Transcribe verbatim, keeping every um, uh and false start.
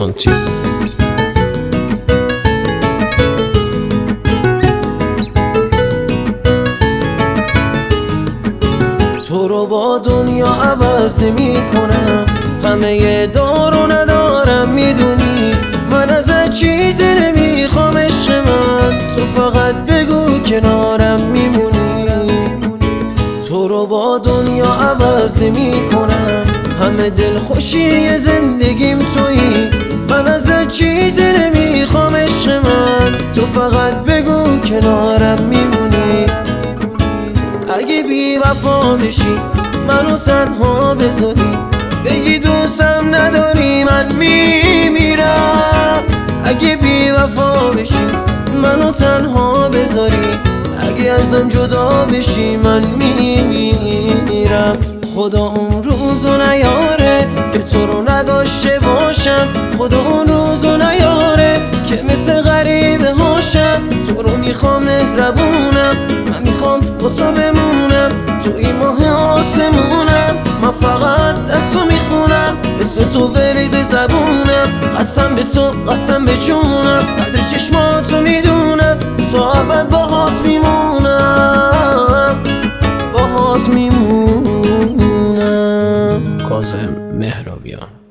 آنتی. تو رو با دنیا عوض نمی کنم، همه دارو ندارم میدونی، من ازت چیزی نمیخوام عشق من، تو فقط بگو کنارم میمونی. تو رو با دنیا عوض نمی کنم، همه دل خوشی زندگیم تویی، من ازت چیزی نمیخوام عشق من، تو فقط بگو کنارم میمونی. اگه بی وفا بشی منو تنها بذاری، بگی دوستم نداری من میمیرم. اگه بی وفا بشی منو تنها بذاری، اگه ازم جدا بشی من میمیرم. خدا اون روزو نیاره که تو رو نداشته باشم، خدا اون روزو نیاره که مثل غریبه هاشم. تو رو میخوام مهربونم، من میخوام با تو بمونم، توی ماه آسمونم، من فقط دستو میخونم، اسم تو ورید زبونم، قسم به تو قسم به جونم، قدر چشماتو میدونم، تا ابد باهات میمونم، باهات میمونم. کاظم مهرابیان.